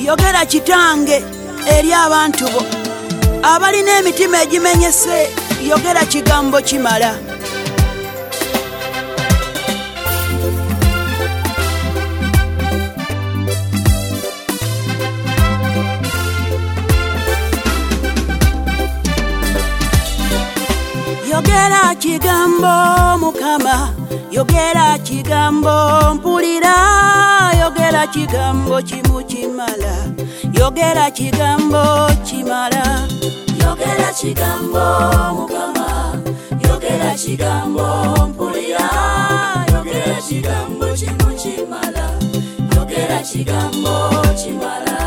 yogera kitange eri abantu bo abalina emitima egimenyese yogera kigambo kimala yogera kigambo mukama yogera kigambo mpulira yogera kigambo kimukimala yogera kigambo kimala yogera kigambo mukama yogera kigambo mpulira yogera kigambo kimukimala yogera kigambo kimala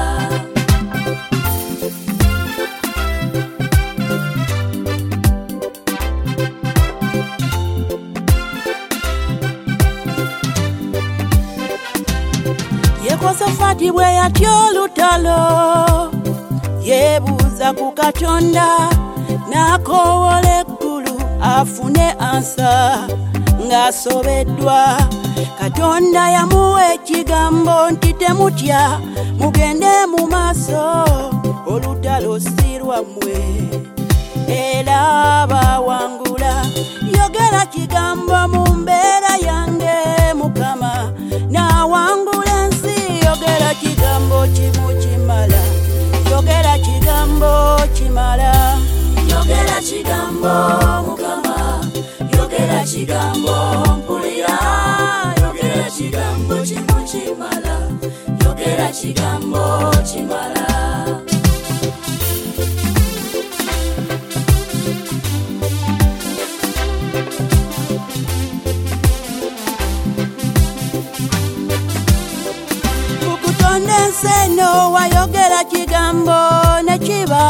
Yekosafaati bwe yatya olutalo yeebuuza ku Katonda n'akoowola eggulu afune ansa ng'asobeddwa Katonda yamuwa ekigambo nti temutya mugende mu maaso olutalo si lwammwe era bawangula yogera kigambo mu mbeera yange mukama nawangula yogera kigambo kimukimala yogera kigambo kimala yogera kigambo mukama yogera kigambo mpulira yogera kigambo kimukimala yogera kigambo kimala Seno wayogera kigambo nekiba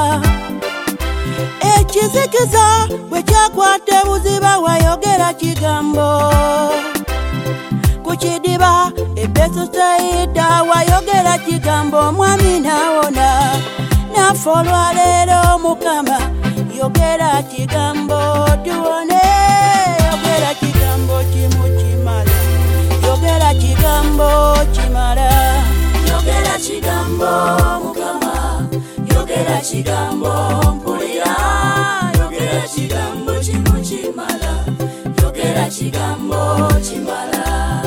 ekizikiza bwe kyakwata buziba wayogera kigambo ku kidiba Bethsaida wayogera kigambo mwami nawona naffe olwaleero mukama yogera kigambo tuwone yogera kigambo kimukimala yogera kigambo kimala yogera kigambo mukama yogera kigambo mpulira yogera kigambo kimukimala yogera kigambo kimala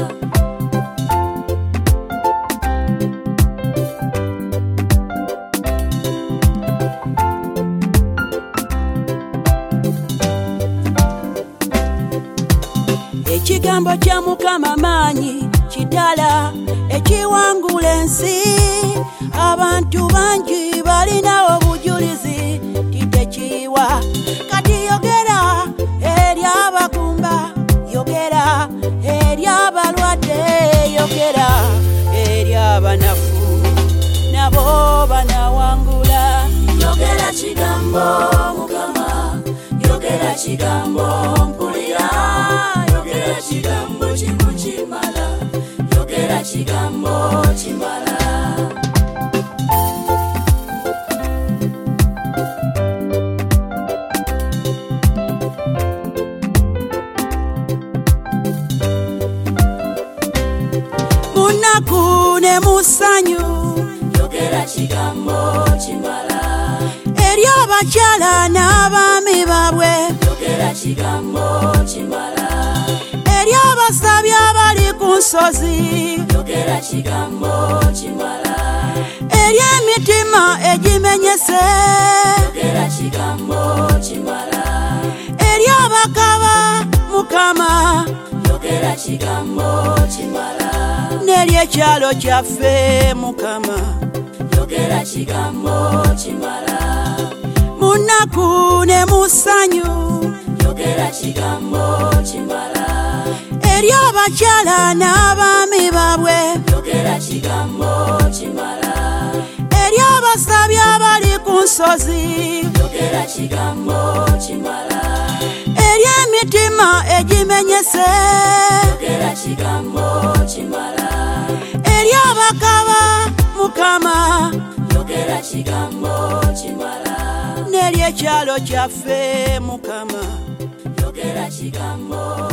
ekigambo kya mukama maanyi kitala ekiwangula ensi abantu bangi balina obujulizi kitekiwa kati yogera eri abagumba yogera eri abalwadde yogera eri abanafu nabo banawangula yogera kigambo mukama yogera kigambo mpulira yogera kigambo kimukimala yogera kigambo kimala munaku ne musanyu yogera kigambo kimala eri abakyala n'abaami baabwe yogera kigambo kimala eri abasabye abali ku nsozi yogera kigambo kimala eri emitima egimenyese yogera kigambo kimala eri abakaba mukama yogera kigambo kimala n'eri ekyalo kyaffe mukama yogera kigambo kimala munaku ne musanyu yogera kigambo kimala eri abakyala n'abaami baabwe yogera kigambo kimala eri abasabye abali ku nsozi yogera kigambo kimala eri emitima egimenyese yogera kigambo kimala eri abakaba mukama yogera kigambo kimala n'eri ekyalo kyaffe mukama yogera kigambo